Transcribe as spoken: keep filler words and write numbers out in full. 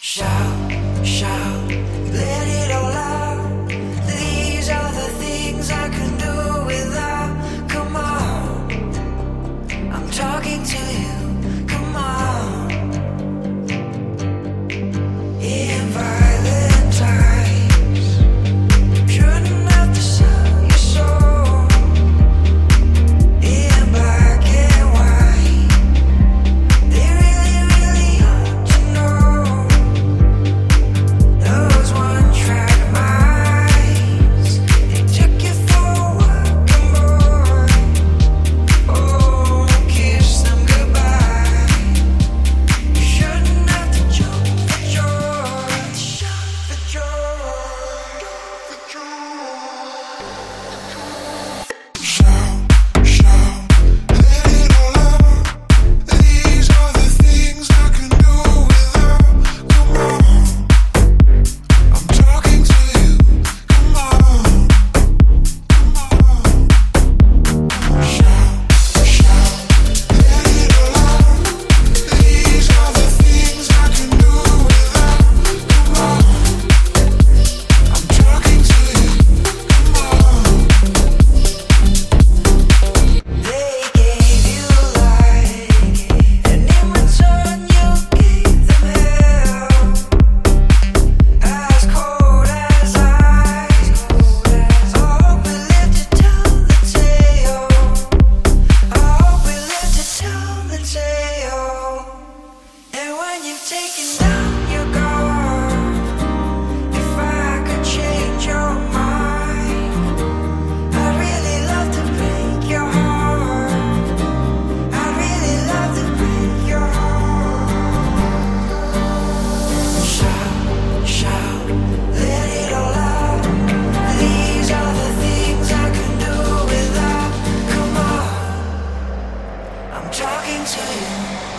Shout, shout, let it all out. These are the things I can do without. Come on, I'm talking to you. Come on. In violent times, shouldn't have to sell your soul. In black and white, they really, really ought to know. Those one-track minds, they took you for a walking boy. Oh, kiss them goodbye. You shouldn't have to jump for joy, jump for joy, for joy. Shout, shout, let it all out. These are the things I can do without. Come on, I'm talking to you. Come on, come on. Shout, shout, let it all out. These are the things I can do without. Come on, I'm talking to you. Come on. They gave you light, and in return you gave them hell. As cold as ice. I hope we live to tell the tale. I hope we live to tell the tale. And when you've taken down your guard, if I could change your mind, I'd really love to break your heart. I'd really love to break your heart. Shout, shout, let it all out. These are the things I can do without. Come on, I'm talking to you.